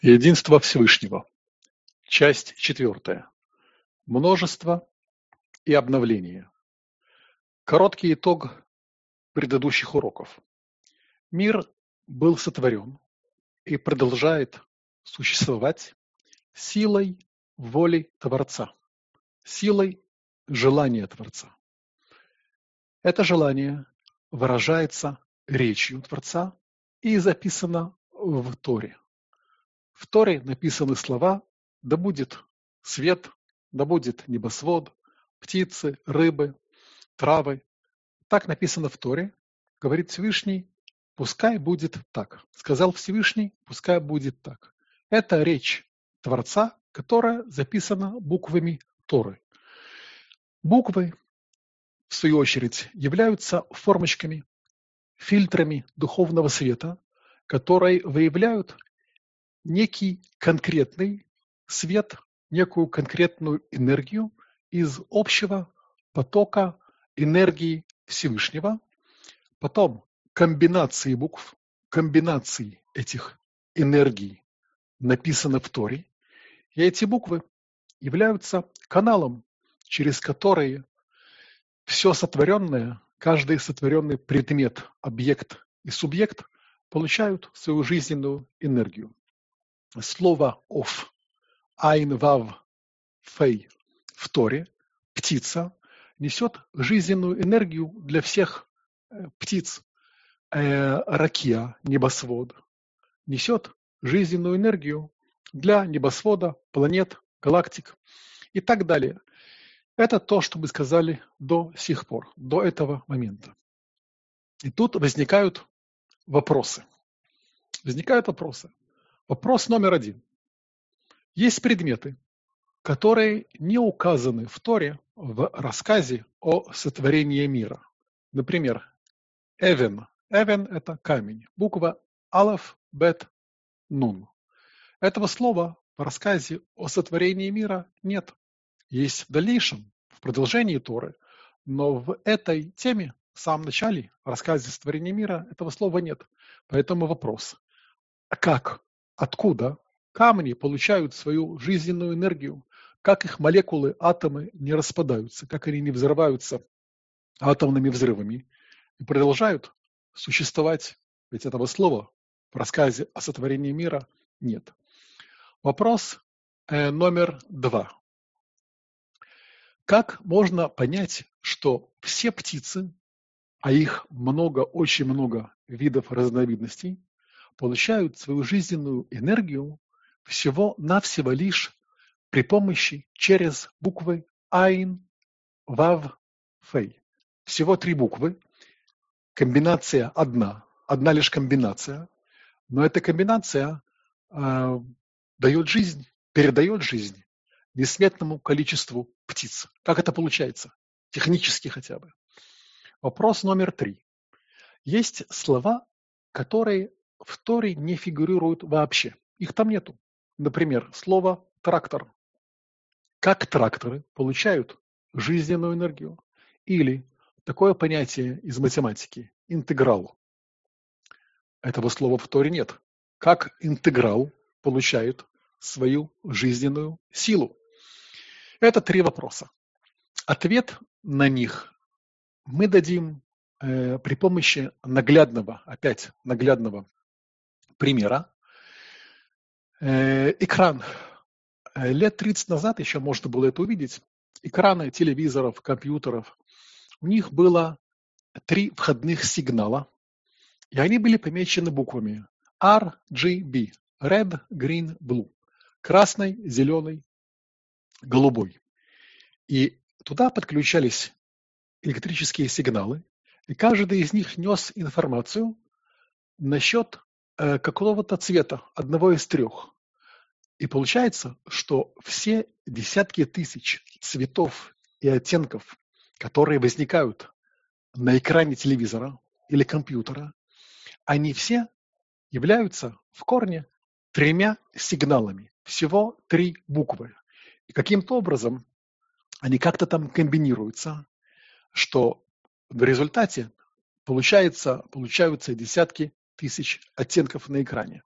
Единство Всевышнего. Часть 4. Множество и обновление. Короткий итог предыдущих уроков. Мир был сотворен и продолжает существовать силой воли Творца, силой желания Творца. Это желание выражается речью Творца и записано в Торе. В Торе написаны слова: «Да будет свет, да будет небосвод, птицы, рыбы, травы». Так написано в Торе. Говорит Всевышний: пускай будет так. Сказал Всевышний: пускай будет так. Это речь Творца, которая записана буквами Торы. Буквы, в свою очередь, являются формочками, фильтрами духовного света, которые выявляют некий конкретный свет, некую конкретную энергию из общего потока энергии Всевышнего. Потом комбинации букв, комбинации этих энергий написано в Торе. И эти буквы являются каналом, через который все сотворенное, каждый сотворенный предмет, объект и субъект получают свою жизненную энергию. Слово «ов», «айн вав фей» в Торе, птица, несет жизненную энергию для всех птиц. Ракия, небосвод, несет жизненную энергию для небосвода, планет, галактик и так далее. Это то, что мы сказали до сих пор, до этого момента. И тут возникают вопросы. Вопрос номер 1. Есть предметы, которые не указаны в Торе в рассказе о сотворении мира. Например, Эвен. Эвен – это камень. Буква Алеф, Бет, Нун. Этого слова в рассказе о сотворении мира нет. Есть в дальнейшем, в продолжении Торы, но в этой теме, в самом начале, в рассказе о сотворении мира, этого слова нет. Поэтому вопрос: как, откуда камни получают свою жизненную энергию, как их молекулы, атомы не распадаются, как они не взрываются атомными взрывами и продолжают существовать? Ведь этого слова в рассказе о сотворении мира нет. Вопрос номер 2. Как можно понять, что все птицы, а их много, очень много видов разновидностей, получают свою жизненную энергию всего-навсего лишь при помощи через буквы Айн, Вав, Фей? Всего 3 буквы, комбинация одна лишь комбинация, но эта комбинация дает жизнь, передает жизнь несметному количеству птиц. Как это получается? Технически хотя бы. Вопрос номер 3. Есть слова, которые в Торе не фигурируют вообще. Их там нету. Например, слово «трактор». Как тракторы получают жизненную энергию? Или такое понятие из математики – интеграл. Этого слова в Торе нет. Как интеграл получает свою жизненную силу? Это 3 вопроса. Ответ на них мы дадим при помощи наглядного примера. Экран. Лет 30 назад еще можно было это увидеть. Экраны телевизоров, компьютеров. У них было 3 входных сигнала, и они были помечены буквами RGB. Red, Green, Blue. Красный, зеленый, голубой. И туда подключались электрические сигналы, и каждый из них нес информацию насчет какого-то цвета, одного из 3. И получается, что все десятки тысяч цветов и оттенков, которые возникают на экране телевизора или компьютера, они все являются в корне 3 сигналами, всего 3 буквы. И каким-то образом они как-то там комбинируются, что в результате получаются десятки тысяч оттенков на экране.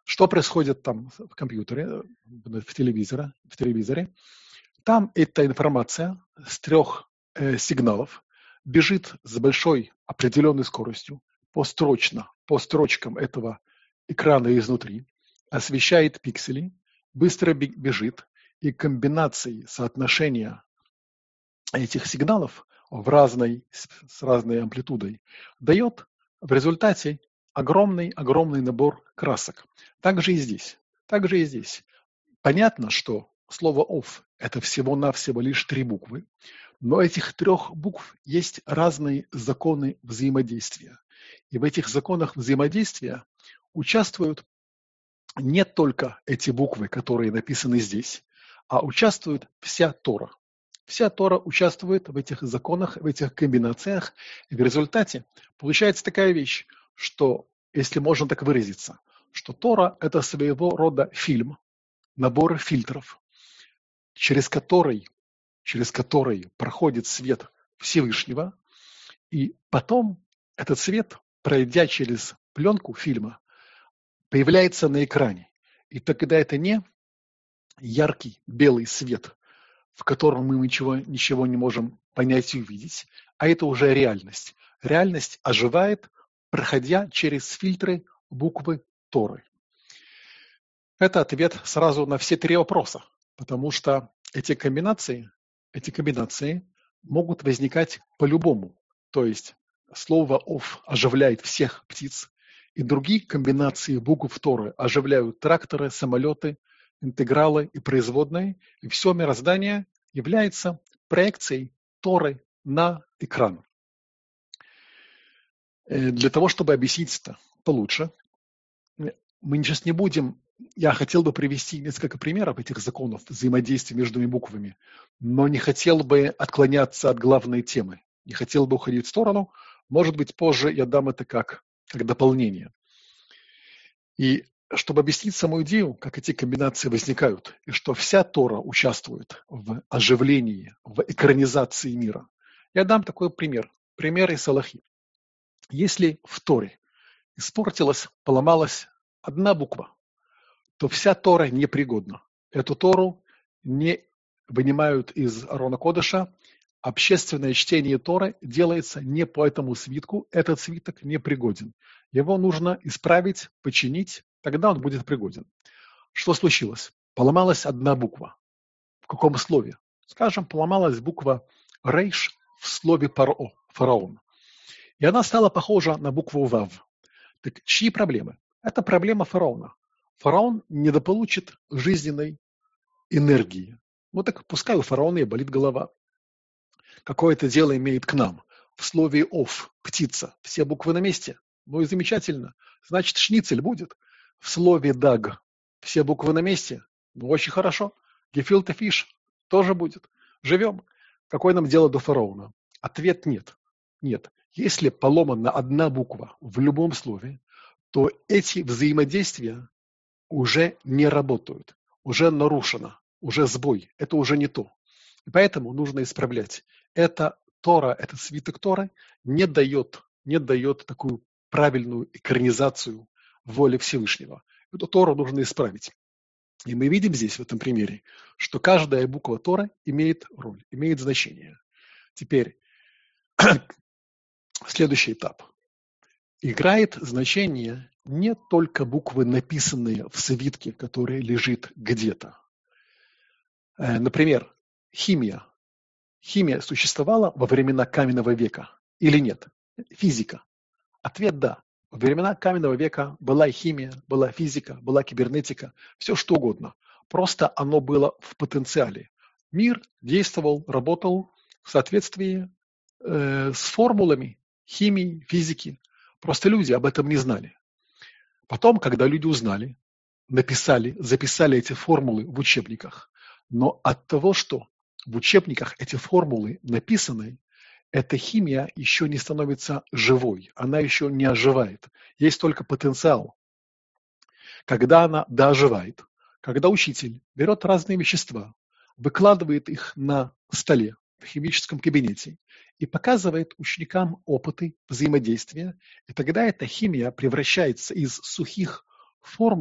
Что происходит там в компьютере, в телевизоре? Там эта информация с 3 сигналов бежит с большой определенной скоростью по строчкам этого экрана изнутри, освещает пиксели, быстро бежит, и комбинации соотношения этих сигналов с разной амплитудой дает в результате огромный набор красок. Также и здесь. Понятно, что слово «off» – это всего-навсего лишь 3 буквы, но этих 3 букв есть разные законы взаимодействия. И в этих законах взаимодействия участвуют не только эти буквы, которые написаны здесь, а участвует вся Тора. Вся Тора участвует в этих законах, в этих комбинациях. И в результате получается такая вещь, что, если можно так выразиться, что Тора – это своего рода фильм, набор фильтров, через который проходит свет Всевышнего, и потом этот свет, пройдя через пленку фильма, появляется на экране. И тогда это не яркий белый свет, в котором мы ничего не можем понять и увидеть, а это уже реальность. Реальность оживает, проходя через фильтры буквы Торы. Это ответ сразу на все 3 вопроса, потому что эти комбинации могут возникать по-любому. То есть слово «оф» оживляет всех птиц, и другие комбинации букв Торы оживляют тракторы, самолеты, интегралы и производные, и все мироздание является проекцией Торы на экран. Для того, чтобы объяснить это получше, мы сейчас не будем. Я хотел бы привести несколько примеров этих законов взаимодействия между буквами, но не хотел бы отклоняться от главной темы, не хотел бы уходить в сторону. Может быть, позже я дам это как дополнение. И чтобы объяснить саму идею, как эти комбинации возникают, и что вся Тора участвует в оживлении, в экранизации мира, я дам такой пример из Алахи. Если в Торе поломалась одна буква, то вся Тора непригодна. Эту Тору не вынимают из Арона Кодыша. Общественное чтение Торы делается не по этому свитку. Этот свиток непригоден. Его нужно исправить, починить, тогда он будет пригоден. Что случилось? Поломалась одна буква. В каком слове? Скажем, поломалась буква Рейш в слове Паро, фараон. И она стала похожа на букву Вав. Так чьи проблемы? Это проблема фараона. Фараон недополучит жизненной энергии. Ну так пускай у фараона и болит голова. Какое-то дело имеет к нам. В слове «ов» – птица. Все буквы на месте. Ну и замечательно. Значит, шницель будет. В слове «даг» все буквы на месте. Ну очень хорошо. Гефилте фиш тоже будет. Живем. Какое нам дело до фараона? Ответ нет. Нет. Если поломана одна буква в любом слове, то эти взаимодействия уже не работают, уже нарушено, уже сбой, это уже не то. И поэтому нужно исправлять. Это Тора, этот свиток Торы не дает такую правильную экранизацию воли Всевышнего. Эту Тору нужно исправить. И мы видим здесь, в этом примере, что каждая буква Торы имеет роль, имеет значение. Теперь следующий этап. Играет значение не только буквы, написанные в свитке, который лежит где-то. Например, химия. Химия существовала во времена каменного века или нет? Физика. Ответ – да. Во времена каменного века была и химия, была физика, была кибернетика, все что угодно. Просто оно было в потенциале. Мир действовал, работал в соответствии с формулами химии, физики. Просто люди об этом не знали. Потом, когда люди узнали, записали эти формулы в учебниках, но от того, что в учебниках эти формулы написаны, эта химия еще не становится живой, она еще не оживает. Есть только потенциал. Когда она дооживает, когда учитель берет разные вещества, выкладывает их на столе в химическом кабинете и показывает ученикам опыты взаимодействия, и тогда эта химия превращается из сухих формул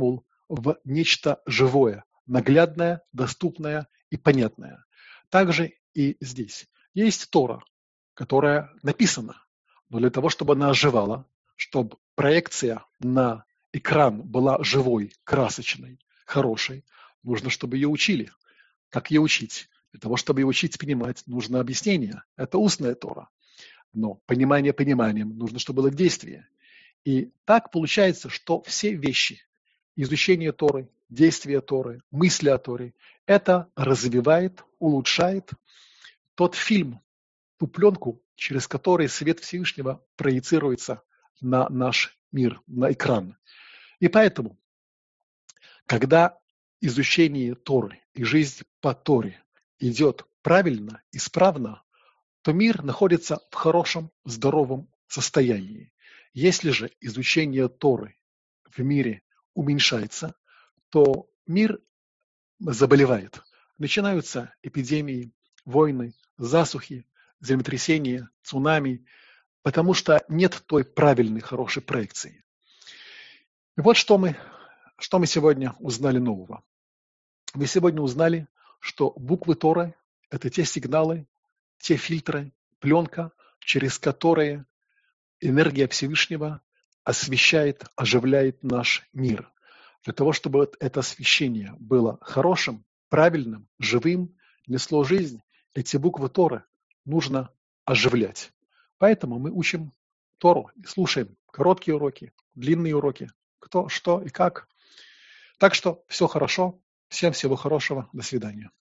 в нечто живое, наглядное, доступное и понятное. Также и здесь. Есть Тора, которая написана, но для того, чтобы она оживала, чтобы проекция на экран была живой, красочной, хорошей, нужно, чтобы ее учили. Как ее учить? Для того, чтобы ее учить понимать, нужно объяснение. Это устная Тора. Но понимание пониманием, нужно, чтобы было действие. И так получается, что все вещи, изучение Торы, действие Торы, мысли о Торе, это развивает, улучшает тот фильм, ту пленку, через который свет Всевышнего проецируется на наш мир, на экран. И поэтому, когда изучение Торы и жизнь по Торе идет правильно, исправно, то мир находится в хорошем, здоровом состоянии. Если же изучение Торы в мире уменьшается, то мир заболевает. Начинаются эпидемии, войны, засухи, землетрясения, цунами, потому что нет той правильной, хорошей проекции. И вот что мы сегодня узнали нового. Мы сегодня узнали, что буквы Торы – это те сигналы, те фильтры, пленка, через которые энергия Всевышнего освещает, оживляет наш мир. Для того, чтобы это освещение было хорошим, правильным, живым, несло жизнь, эти буквы Торы нужно оживлять. Поэтому мы учим Тору и слушаем короткие уроки, длинные уроки, кто, что и как. Так что все хорошо. Всем всего хорошего. До свидания.